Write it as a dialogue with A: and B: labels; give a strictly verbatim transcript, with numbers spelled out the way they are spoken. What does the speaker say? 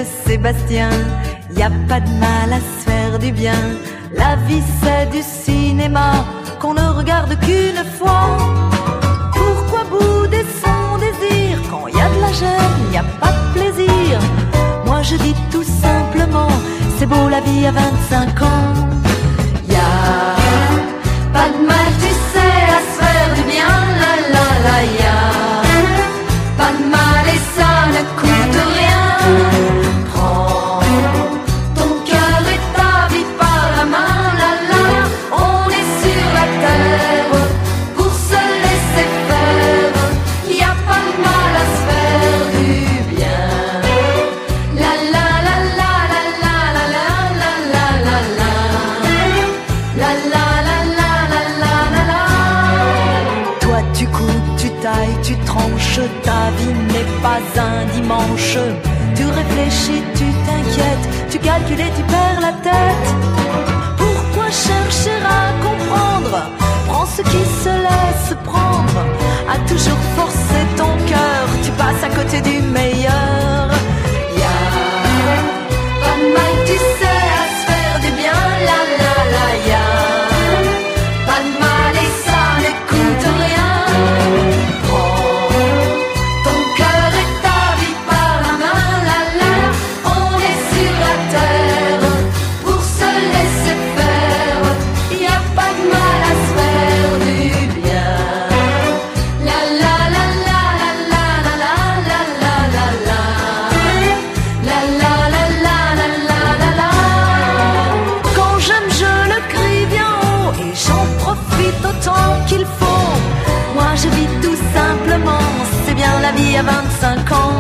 A: Sébastien. Y a pas de mal à se faire du bien. La vie c'est du cinéma qu'on ne regarde qu'une fois. Pourquoi bouder son désir? Quand y a de la gêne, y a pas de plaisir. Moi je dis tout simplement, c'est beau la vie à vingt-cinq ans. Y a pas de mal, tu sais, à se faire du bien. La la la, y a pas de mal et ça ne coûte rien. Prends ton cœur et ta vie par la main. La la, on est sur la terre pour se laisser faire. Y a pas de mal à se faire du bien. La la la la la la la la la la la la la la la la la la la. Toi tu coupes, tu tailles, tu tranches, ta vie n'est pas un dimanche. Tu réfléchis, tu t'inquiètes, tu calcules et tu perds la tête. Pourquoi chercher à comprendre? Prends ce qui se laisse prendre. À toujours forcer ton cœur, tu passes à côté du meilleur. Y a pas de mal, tu sais, à se faire du bien. La la la, y a pas de mal et ça ne coûte rien. Prends ton cœur et ta vie par la main. La la, on est sur la terre pour se laisser faire. Y a pas de mal à se faire du bien. La la la la la la la la la la la la la la la la la la la. Quand j'aime je le crie bien haut et j'en profite autant qu'il faut. Moi je vis tout simplement, c'est bien la vie à vingt-cinq ans.